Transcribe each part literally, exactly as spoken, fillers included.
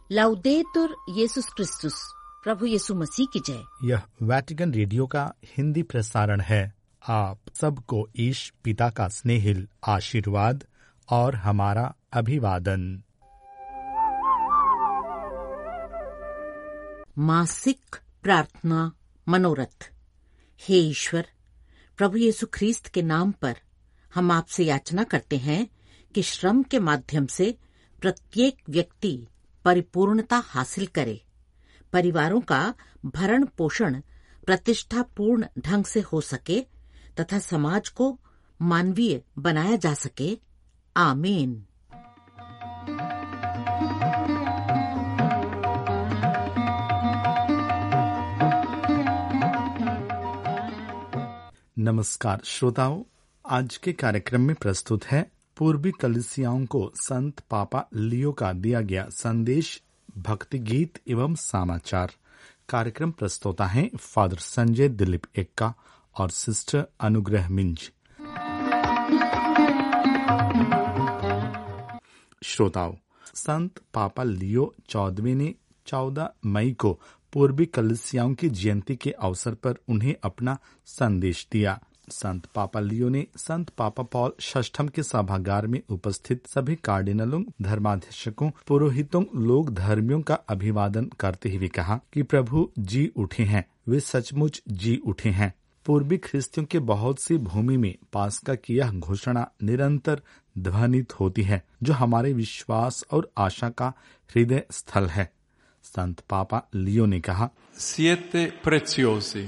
लाउदेतुर येसुस क्रिस्तुस, प्रभु यीशु मसीह की जय। यह वैटिकन रेडियो का हिंदी प्रसारण है। आप सबको ईश पिता का स्नेहिल आशीर्वाद और हमारा अभिवादन। मासिक प्रार्थना मनोरथ। हे ईश्वर, प्रभु यीशु ख्रीस्त के नाम पर हम आपसे याचना करते हैं कि श्रम के माध्यम से प्रत्येक व्यक्ति परिपूर्णता हासिल करे, परिवारों का भरण पोषण प्रतिष्ठापूर्ण ढंग से हो सके तथा समाज को मानवीय बनाया जा सके। आमीन। नमस्कार श्रोताओं, आज के कार्यक्रम में प्रस्तुत है पूर्वी कलीसियाओं को संत पापा लियो का दिया गया संदेश, भक्ति गीत एवं समाचार। कार्यक्रम प्रस्तुता हैं फादर संजय दिलीप एक्का और सिस्टर अनुग्रह मिंज। श्रोताओं, संत पापा लियो चौदहवें ने चौदह मई को पूर्वी कलीसियाओं की जयंती के अवसर पर उन्हें अपना संदेश दिया। संत पापा लियो ने संत पापा पॉल षष्ठम के सभागार में उपस्थित सभी कार्डिनलों, धर्माध्यक्षकों, पुरोहितों, लोक धर्मियों का अभिवादन करते हुए कहा कि प्रभु जी उठे हैं, वे सचमुच जी उठे हैं। पूर्वी ख्रिस्तियों के बहुत सी भूमि में पास्का की यह घोषणा निरंतर ध्वनित होती है, जो हमारे विश्वास और आशा का हृदय स्थल है। संत पापा लियो ने कहा, Siete preziosi।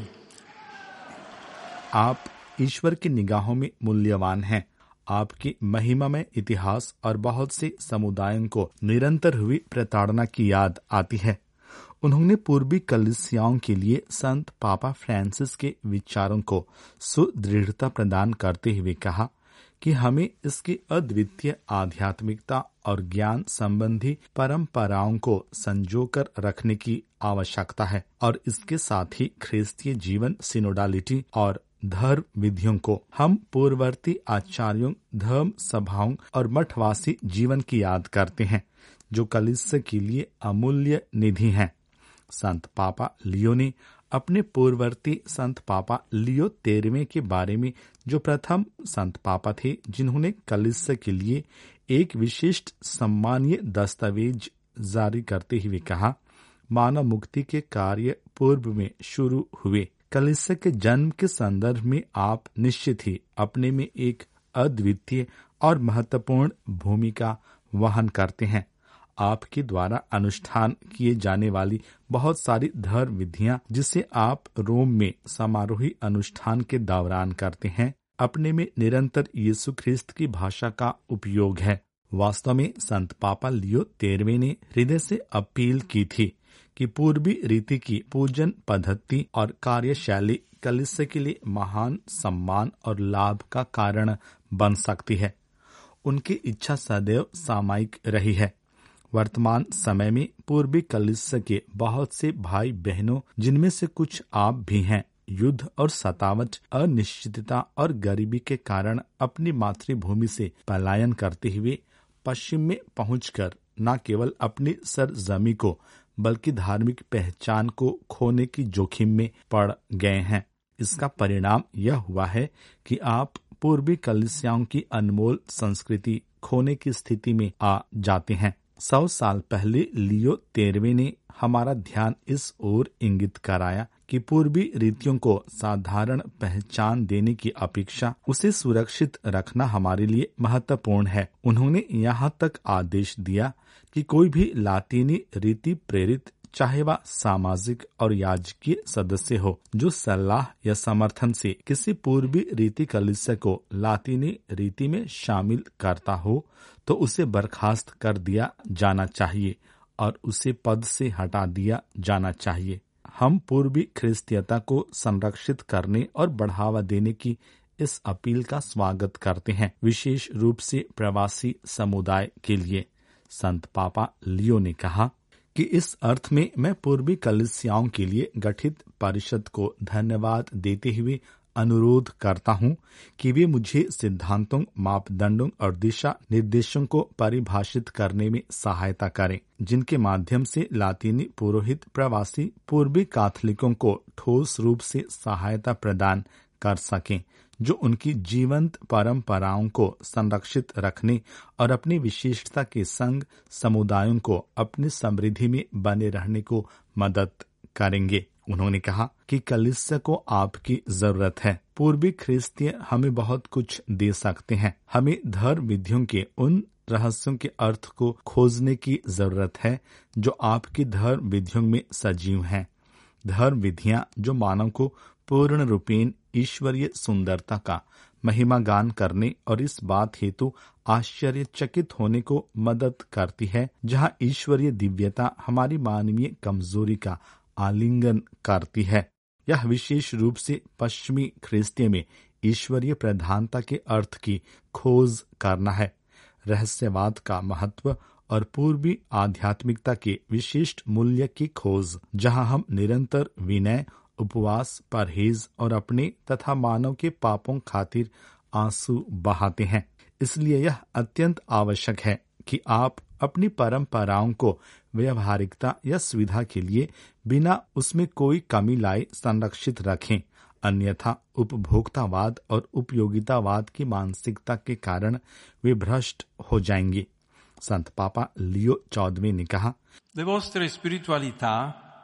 आप ईश्वर की निगाहों में मूल्यवान हैं। आपकी महिमामय इतिहास और बहुत से समुदायों को निरंतर हुई प्रताड़ना की याद आती है। उन्होंने पूर्वी कलीसियाओं के लिए संत पापा फ्रांसिस के विचारों को सुदृढ़ता प्रदान करते हुए कहा कि हमें इसकी अद्वितीय आध्यात्मिकता और ज्ञान संबंधी परंपराओं को संजोकर रखने की आवश्यकता है और इसके साथ ही ख्रिस्तीय जीवन, सिनोडालिटी और धर्म विधियों को हम पूर्ववर्ती आचार्यों, धर्म सभाओं और मठवासी जीवन की याद करते हैं, जो कलीसिया के लिए अमूल्य निधि हैं। संत पापा लियो ने अपने पूर्ववर्ती संत पापा लियो तेरहवें के बारे में, जो प्रथम संत पापा थे जिन्होंने कलीसिया के लिए एक विशिष्ट सम्मानीय दस्तावेज जारी करते हुए कहा, मानव मुक्ति के कार्य पूर्व में शुरू हुए। कलीसिया के जन्म के संदर्भ में आप निश्चित ही अपने में एक अद्वितीय और महत्वपूर्ण भूमिका वहन करते हैं। आपके द्वारा अनुष्ठान किए जाने वाली बहुत सारी धर्म विधियां, जिसे आप रोम में समारोही अनुष्ठान के दौरान करते हैं, अपने में निरंतर यीशु ख्रिस्त की भाषा का उपयोग है। वास्तव में संत पापा लियो तेरहवें ने हृदय से अपील की थी कि पूर्वी रीति की पूजन पद्धति और कार्यशैली कलीसिया के लिए महान सम्मान और लाभ का कारण बन सकती है। उनकी इच्छा सदैव सामायिक रही है। वर्तमान समय में पूर्वी कलीसिया के बहुत से भाई बहनों, जिनमें से कुछ आप भी हैं, युद्ध और सतावट, अनिश्चितता और गरीबी के कारण अपनी मातृभूमि से पलायन करते हुए पश्चिम में पहुंचकर न केवल अपनी सरजमी को बल्कि धार्मिक पहचान को खोने की जोखिम में पड़ गए हैं। इसका परिणाम यह हुआ है कि आप पूर्वी कलीसियाओं की अनमोल संस्कृति खोने की स्थिति में आ जाते हैं। सौ साल पहले लियो तेरहवें ने हमारा ध्यान इस ओर इंगित कराया कि पूर्वी रीतियों को साधारण पहचान देने की अपेक्षा उसे सुरक्षित रखना हमारे लिए महत्वपूर्ण है। उन्होंने यहाँ तक आदेश दिया कि कोई भी लातीनी रीति प्रेरित, चाहे वह सामाजिक और याजकीय सदस्य हो, जो सलाह या समर्थन से किसी पूर्वी रीति कलीसिया को लातीनी रीति में शामिल करता हो, तो उसे बर्खास्त कर दिया जाना चाहिए और उसे पद से हटा दिया जाना चाहिए। हम पूर्वी ख्रिस्तीयता को संरक्षित करने और बढ़ावा देने की इस अपील का स्वागत करते हैं, विशेष रूप से प्रवासी समुदाय के लिए। संत पापा लियो ने कहा कि इस अर्थ में मैं पूर्वी कलीसियाओं के लिए गठित परिषद को धन्यवाद देते हुए अनुरोध करता हूँ कि वे मुझे सिद्धांतों, मापदंडों और दिशा निर्देशों को परिभाषित करने में सहायता करें, जिनके माध्यम से लातीनी पुरोहित प्रवासी पूर्वी कैथोलिकों को ठोस रूप से सहायता प्रदान कर सकें, जो उनकी जीवंत परंपराओं को संरक्षित रखने और अपनी विशेषता के संग समुदायों को अपनी समृद्धि में बने रहने को मदद करेंगे। उन्होंने कहा कि कलीसिया को आपकी जरूरत है। पूर्वी ख्रिस्तीय हमें बहुत कुछ दे सकते हैं। हमें धर्म विधियों के उन रहस्यों के अर्थ को खोजने की जरूरत है जो आपकी धर्म विधियों में सजीव हैं। धर्म विधियां जो मानव को पूर्ण रूपेण ईश्वरीय सुंदरता का महिमा गान करने और इस बात हेतु आश्चर्यचकित होने को मदद करती है, जहां ईश्वरीय दिव्यता हमारी मानवीय कमजोरी का आलिंगन करती है। यह विशेष रूप से पश्चिमी ख्रिस्तीय में ईश्वरीय प्रधानता के अर्थ की खोज करना है, रहस्यवाद का महत्व और पूर्वी आध्यात्मिकता के विशिष्ट मूल्य की खोज, जहां हम निरंतर विनय, उपवास, परहेज और अपने तथा मानव के पापों खातिर आंसू बहाते हैं। इसलिए यह अत्यंत आवश्यक है कि आप अपनी परंपराओं को व्यवहारिकता या सुविधा के लिए बिना उसमें कोई कमी लाए संरक्षित रखें, अन्यथा उपभोक्तावाद और उपयोगितावाद की मानसिकता के कारण वे भ्रष्ट हो जाएंगे। संत पापा लियो चौदहवें ने कहा, Le vostre spiritualità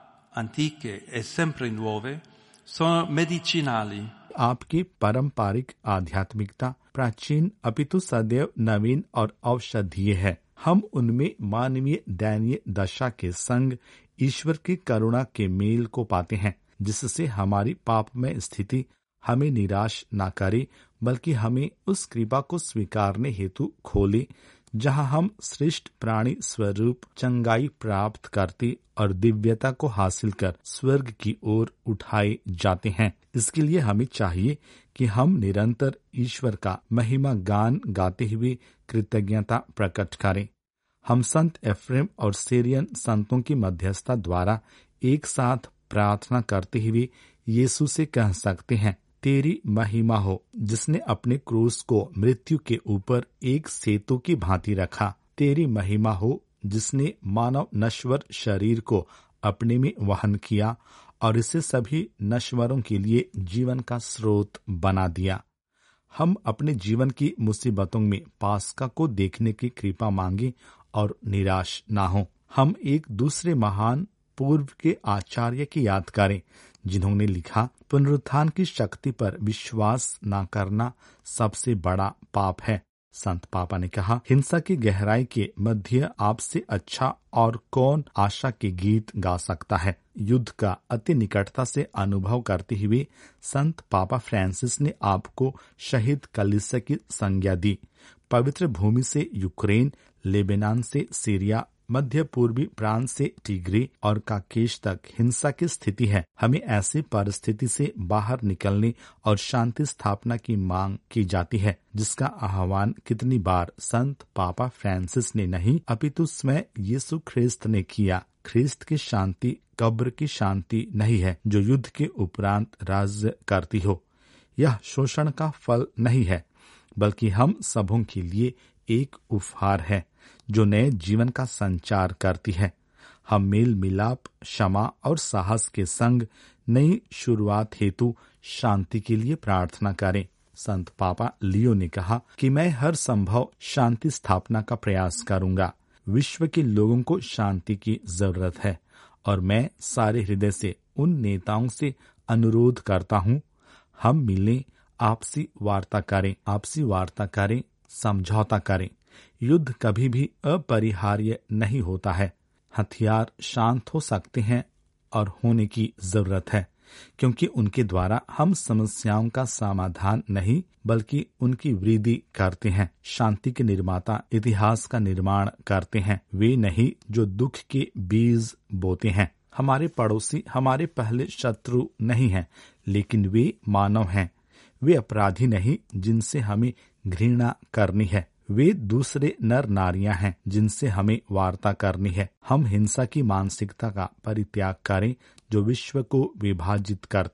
antiche e sempre nuove sono medicinali. आपकी पारंपरिक आध्यात्मिकता प्राचीन अपितु सदैव नवीन और औषधीय है। हम उनमें मानवीय दयनीय दशा के संग ईश्वर की करुणा के मेल को पाते हैं, जिससे हमारी पापमय स्थिति हमें निराश न करे, बल्कि हमें उस कृपा को स्वीकारने हेतु खोले, जहां हम श्रेष्ठ प्राणी स्वरूप चंगाई प्राप्त करते और दिव्यता को हासिल कर स्वर्ग की ओर उठाए जाते हैं। इसके लिए हमें चाहिए कि हम निरंतर ईश्वर का महिमा गान गाते हुए कृतज्ञता प्रकट करें। हम संत एफ्रेम और सीरियन संतों की मध्यस्थता द्वारा एक साथ प्रार्थना करते हुए यीशु से कह सकते हैं, तेरी महिमा हो, जिसने अपने क्रूस को मृत्यु के ऊपर एक सेतु की भांति रखा। तेरी महिमा हो, जिसने मानव नश्वर शरीर को अपने में वहन किया और इसे सभी नश्वरों के लिए जीवन का स्रोत बना दिया। हम अपने जीवन की मुसीबतों में पास्का को देखने की कृपा मांगे और निराश ना हो। हम एक दूसरे महान पूर्व के आचार्य की याद करें, जिन्होंने लिखा, पुनरुत्थान की शक्ति पर विश्वास न करना सबसे बड़ा पाप है। संत पापा ने कहा, हिंसा की गहराई के मध्य आपसे अच्छा और कौन आशा के गीत गा सकता है। युद्ध का अति निकटता से अनुभव करते हुए संत पापा फ्रांसिस ने आपको शहीद कलीसिया की संज्ञा दी। पवित्र भूमि से यूक्रेन, लेबनान से सीरिया, मध्य पूर्वी प्रांत से टिग्रे और काकेश तक हिंसा की स्थिति है। हमें ऐसी परिस्थिति से बाहर निकलने और शांति स्थापना की मांग की जाती है, जिसका आह्वान कितनी बार संत पापा फ्रांसिस ने नहीं, अपितु स्वयं यीशु ख्रिस्त ने किया। ख्रिस्त की शांति कब्र की शांति नहीं है, जो युद्ध के उपरांत राज्य करती हो। यह शोषण का फल नहीं है, बल्कि हम सबों के लिए एक उपहार है, जो नए जीवन का संचार करती है। हम मेल मिलाप, क्षमा और साहस के संग नई शुरुआत हेतु शांति के लिए प्रार्थना करें। संत पापा लियो ने कहा कि मैं हर संभव शांति स्थापना का प्रयास करूंगा। विश्व के लोगों को शांति की जरूरत है और मैं सारे हृदय से उन नेताओं से अनुरोध करता हूं, हम मिलें, आपसी वार्ता करें, आपसी वार्ता करें, समझौता करें। युद्ध कभी भी अपरिहार्य नहीं होता है। हथियार शांत हो सकते हैं और होने की जरूरत है, क्योंकि उनके द्वारा हम समस्याओं का समाधान नहीं, बल्कि उनकी वृद्धि करते हैं। शांति के निर्माता इतिहास का निर्माण करते हैं, वे नहीं जो दुख के बीज बोते हैं। हमारे पड़ोसी हमारे पहले शत्रु नहीं हैं, लेकिन वे मानव हैं। वे अपराधी नहीं जिनसे हमें घृणा करनी है। वे दूसरे नर नारियां हैं जिनसे हमें वार्ता करनी है। हम हिंसा की मानसिकता का परित्याग करें जो विश्व को विभाजित करती है।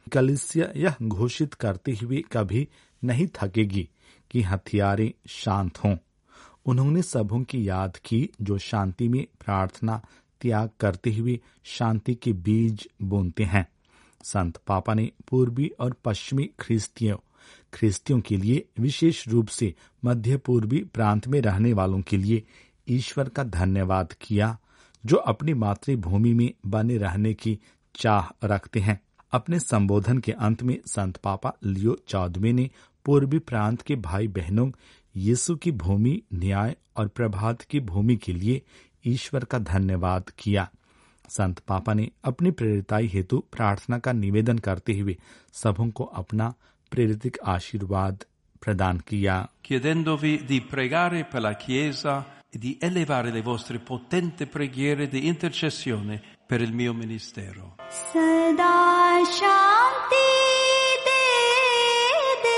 कलीसिया यह घोषित करते हुए कभी नहीं थकेगी कि हथियारे शांत हों। उन्होंने सबों की याद की जो शांति में प्रार्थना त्याग करते हुए शांति के बीज बोनते हैं। संत पापा ने पूर्वी और पश्चिमी ख्रिस्तियों ख्रिस्तियों के लिए, विशेष रूप से मध्य पूर्वी प्रांत में रहने वालों के लिए ईश्वर का धन्यवाद किया, जो अपनी मातृभूमि में बने रहने की चाह रखते हैं। अपने संबोधन के अंत में संत पापा लियो चौदहवें ने पूर्वी प्रांत के भाई बहनों यीशु की भूमि, न्याय और प्रभात की भूमि के लिए ईश्वर का धन्यवाद किया। संत पापा ने अपनी प्रेरिताई हेतु प्रार्थना का निवेदन करते हुए सबों को अपना प्रेरितिक आशीर्वाद प्रदान किया। Chiedendovi di pregare per la Chiesa e di elevare le vostre potenti preghiere di intercessione per il mio ministero. सदा शांति दे दे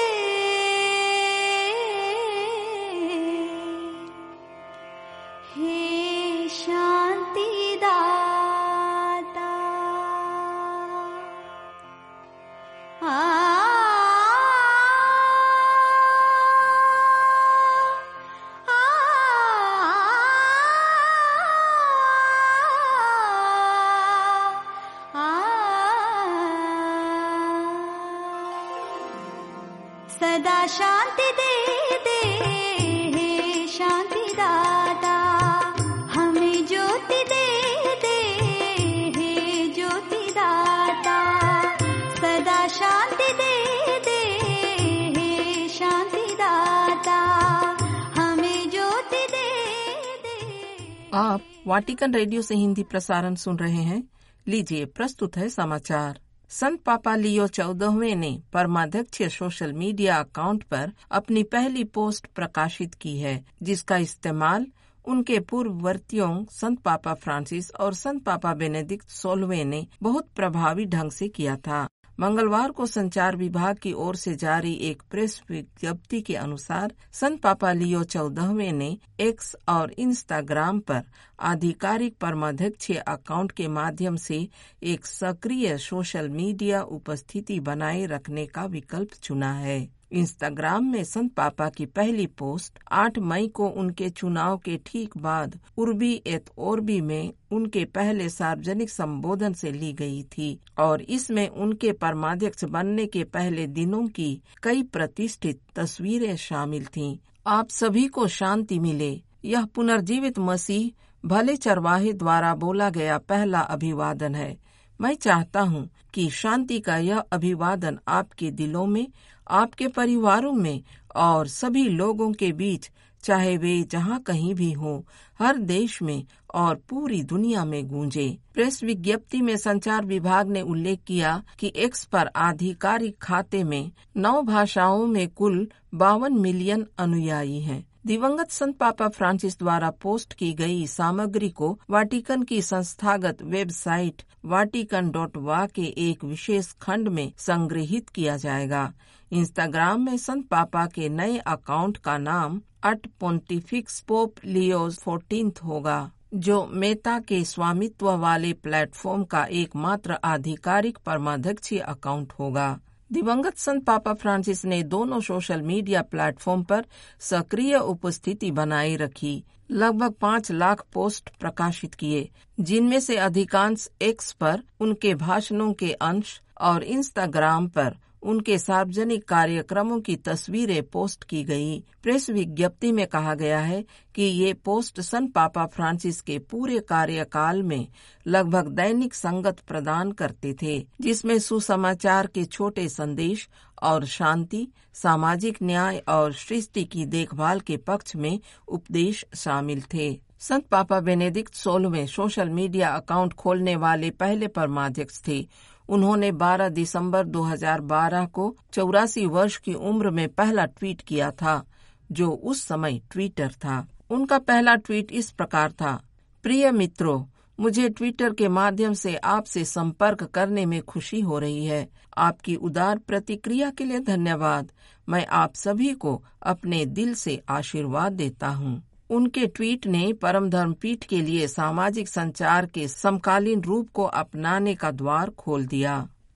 हे शांति दाता। आ सदा शांति दे दे हे शांति दाता, हमें ज्योति दे दे हे ज्योति दाता। सदा शांति दे दे हे शांति दाता, हमें ज्योति दे दे। आप वाटिकन रेडियो से हिंदी प्रसारण सुन रहे हैं। लीजिए, प्रस्तुत है समाचार। संत पापा लियो चौदहवें ने परमाध्यक्षीय सोशल मीडिया अकाउंट पर अपनी पहली पोस्ट प्रकाशित की है, जिसका इस्तेमाल उनके पूर्ववर्तियों संत पापा फ्रांसिस और संत पापा बेनेडिक्ट सोलहवें ने बहुत प्रभावी ढंग से किया था। मंगलवार को संचार विभाग की ओर से जारी एक प्रेस विज्ञप्ति के अनुसार संत पापा लियो चौदहवें ने एक्स और इंस्टाग्राम पर आधिकारिक परमाध्यक्षीय अकाउंट के माध्यम से एक सक्रिय सोशल मीडिया उपस्थिति बनाए रखने का विकल्प चुना है। इंस्टाग्राम में संत पापा की पहली पोस्ट आठ मई को उनके चुनाव के ठीक बाद उर्बी एत ओर्बी में उनके पहले सार्वजनिक संबोधन से ली गई थी और इसमें उनके परमाध्यक्ष बनने के पहले दिनों की कई प्रतिष्ठित तस्वीरें शामिल थीं। आप सभी को शांति मिले, यह पुनर्जीवित मसीह भले चरवाहे द्वारा बोला गया पहला अभिवादन है। मैं चाहता हूँ कि शांति का यह अभिवादन आपके दिलों में, आपके परिवारों में और सभी लोगों के बीच, चाहे वे जहाँ कहीं भी हों, हर देश में और पूरी दुनिया में गूंजे। प्रेस विज्ञप्ति में संचार विभाग ने उल्लेख किया कि एक्स पर आधिकारिक खाते में नौ भाषाओं में कुल बावन मिलियन अनुयायी हैं। दिवंगत संत पापा फ्रांसिस द्वारा पोस्ट की गई सामग्री को वाटिकन की संस्थागत वेबसाइट वाटिकन डॉट वा के एक विशेष खंड में संग्रहित किया जाएगा। इंस्टाग्राम में संत पापा के नए अकाउंट का नाम at Pontifex pope Leo fourteenth होगा, जो मेटा के स्वामित्व वाले प्लेटफॉर्म का एकमात्र आधिकारिक परमाध्यक्षीय अकाउंट होगा। दिवंगत संत पापा फ्रांसिस ने दोनों सोशल मीडिया प्लेटफॉर्म पर सक्रिय उपस्थिति बनाए रखी। लगभग पाँच लाख पोस्ट प्रकाशित किए, जिनमें से अधिकांश एक्स पर उनके भाषणों के अंश और इंस्टाग्राम पर उनके सार्वजनिक कार्यक्रमों की तस्वीरें पोस्ट की गई। प्रेस विज्ञप्ति में कहा गया है कि ये पोस्ट संत पापा फ्रांसिस के पूरे कार्यकाल में लगभग दैनिक संगत प्रदान करते थे, जिसमें सुसमाचार के छोटे संदेश और शांति, सामाजिक न्याय और सृष्टि की देखभाल के पक्ष में उपदेश शामिल थे। संत पापा बेनेडिक्ट सोलहवें सोशल मीडिया अकाउंट खोलने वाले पहले परमाध्यक्ष थे। उन्होंने बारह दिसंबर दो हज़ार बारह को चौरासी वर्ष की उम्र में पहला ट्वीट किया था, जो उस समय ट्विटर था। उनका पहला ट्वीट इस प्रकार था: प्रिय मित्रों, मुझे ट्विटर के माध्यम से आपसे संपर्क करने में खुशी हो रही है। आपकी उदार प्रतिक्रिया के लिए धन्यवाद। मैं आप सभी को अपने दिल से आशीर्वाद देता हूँ। उनके ट्वीट ने परम धर्म पीठ के लिए सामाजिक संचार के समकालीन रूप को अपनाने का द्वार खोल दिया।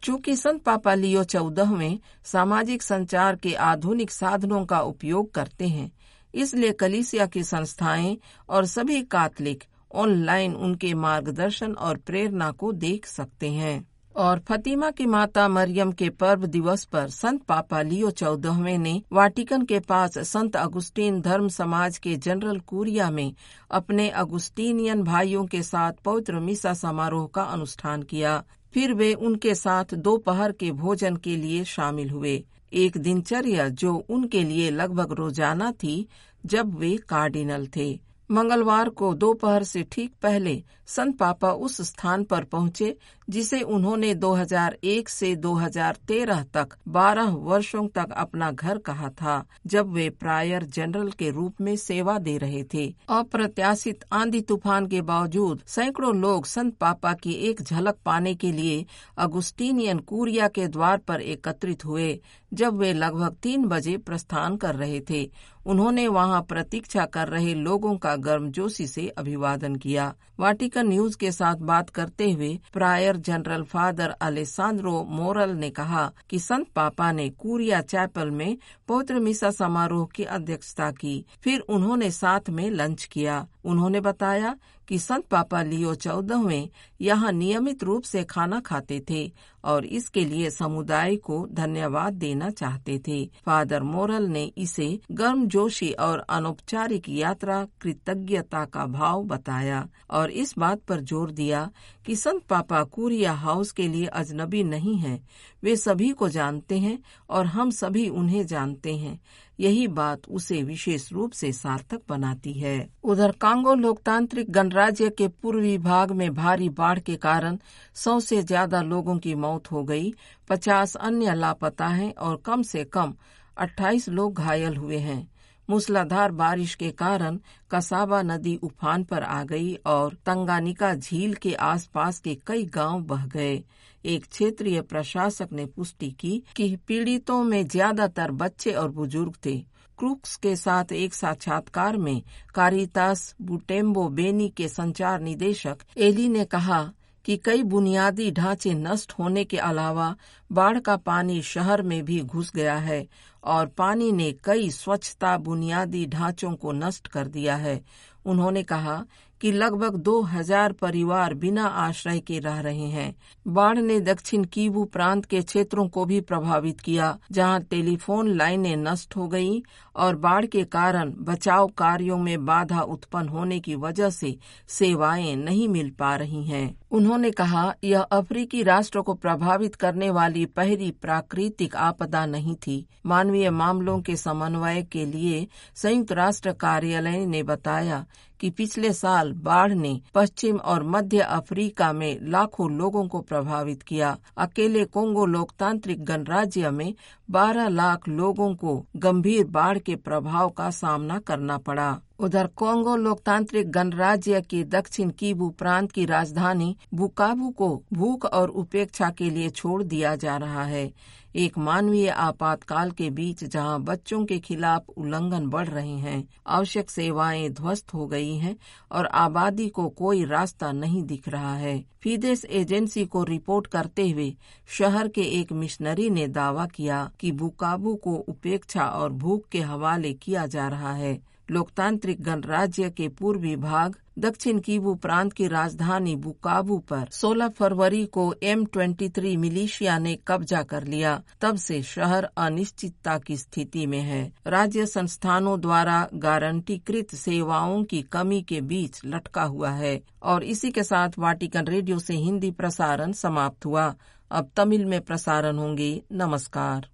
चूंकि संत पापा लियो चौदहवें सामाजिक संचार के आधुनिक साधनों का उपयोग करते हैं, इसलिए कलीसिया की संस्थाएं और सभी कैथोलिक ऑनलाइन उनके मार्गदर्शन और प्रेरणा को देख सकते हैं। और फतिमा की माता मरियम के पर्व दिवस पर संत पापा लियो चौदहवें ने वाटिकन के पास संत अगुस्टीन धर्म समाज के जनरल कुरिया में अपने अगुस्टीनियन भाइयों के साथ पवित्र मिसा समारोह का अनुष्ठान किया। फिर वे उनके साथ दोपहर के भोजन के लिए शामिल हुए, एक दिनचर्या जो उनके लिए लगभग रोजाना थी जब वे कार्डिनल थे। मंगलवार को दोपहर से ठीक पहले संत पापा उस स्थान पर पहुंचे जिसे उन्होंने दो हज़ार एक से दो हज़ार तेरह तक बारह वर्षों तक अपना घर कहा था, जब वे प्रायर जनरल के रूप में सेवा दे रहे थे। अप्रत्याशित आंधी तूफान के बावजूद सैकड़ों लोग संत पापा की एक झलक पाने के लिए अगुस्टीनियन कुरिया के द्वार पर एकत्रित हुए। जब वे लगभग तीन बजे प्रस्थान कर रहे थे, उन्होंने वहां प्रतीक्षा कर रहे लोगों का गर्मजोशी से अभिवादन किया। वाटिकन न्यूज के साथ बात करते हुए prior general father Alessandro Moral ने कहा कि संत पापा ने कुरिया चैपल में पवित्र मिसा समारोह की अध्यक्षता की। फिर उन्होंने साथ में लंच किया। उन्होंने बताया कि संत पापा लियो चौदहवें यहाँ नियमित रूप से खाना खाते थे और इसके लिए समुदाय को धन्यवाद देना चाहते थे। फादर मोरल ने इसे गर्मजोशी और अनौपचारिक यात्रा कृतज्ञता का भाव बताया और इस बात पर जोर दिया कि संत पापा कुरिया हाउस के लिए अजनबी नहीं हैं। वे सभी को जानते हैं और हम सभी उन्हें जानते हैं। यही बात उसे विशेष रूप से सार्थक बनाती है। उधर कांगो लोकतांत्रिक गणराज्य के पूर्वी भाग में भारी बाढ़ के कारण सौ से ज्यादा लोगों की मौत हो गई, पचास अन्य लापता हैं और कम से कम अट्ठाईस लोग घायल हुए हैं। मूसलाधार बारिश के कारण कसाबा नदी उफान पर आ गई और तंगानिका झील के आसपास के कई गांव बह गए। एक क्षेत्रीय प्रशासक ने पुष्टि की कि पीड़ितों में ज्यादातर बच्चे और बुजुर्ग थे। क्रूक्स के साथ एक साक्षात्कार में कारितास बुटेम्बो बेनी के संचार निदेशक एली ने कहा कि कई बुनियादी ढांचे नष्ट होने के अलावा बाढ़ का पानी शहर में भी घुस गया है और पानी ने कई स्वच्छता बुनियादी ढांचों को नष्ट कर दिया है। उन्होंने कहा कि लगभग दो हजार परिवार बिना आश्रय के रह रहे हैं। बाढ़ ने दक्षिण कीवू प्रांत के क्षेत्रों को भी प्रभावित किया, जहां टेलीफोन लाइनें नष्ट हो गईं और बाढ़ के कारण बचाव कार्यों में बाधा उत्पन्न होने की वजह से सेवाएं नहीं मिल पा रही हैं। उन्होंने कहा, यह अफ्रीकी राष्ट्र को प्रभावित करने वाली पहली प्राकृतिक आपदा नहीं थी। मानवीय मामलों के समन्वय के लिए संयुक्त राष्ट्र कार्यालय ने बताया कि पिछले साल बाढ़ ने पश्चिम और मध्य अफ्रीका में लाखों लोगों को प्रभावित किया। अकेले कोंगो लोकतांत्रिक गणराज्य में बारह लाख लोगों को गंभीर बाढ़ के प्रभाव का सामना करना पड़ा। उधर कोंगो लोकतांत्रिक गणराज्य के दक्षिण कीवू प्रांत की राजधानी बुकावू को भूख और उपेक्षा के लिए छोड़ दिया जा रहा है। एक मानवीय आपातकाल के बीच जहां बच्चों के खिलाफ उल्लंघन बढ़ रहे हैं, आवश्यक सेवाएं ध्वस्त हो गई हैं और आबादी को कोई रास्ता नहीं दिख रहा है। फिदेस एजेंसी को रिपोर्ट करते हुए शहर के एक मिशनरी ने दावा किया कि बुकावू को उपेक्षा और भूख के हवाले किया जा रहा है। लोकतांत्रिक गणराज्य के पूर्वी भाग दक्षिण कीवू प्रांत की राजधानी बुकावू पर सोलह फरवरी को एम तेईस मिलिशिया ने कब्जा कर लिया। तब से शहर अनिश्चितता की स्थिति में है। राज्य संस्थानों द्वारा गारंटीकृत सेवाओं की कमी के बीच लटका हुआ है। और इसी के साथ वाटिकन रेडियो से हिंदी प्रसारण समाप्त हुआ। अब तमिल में प्रसारण होंगे। नमस्कार।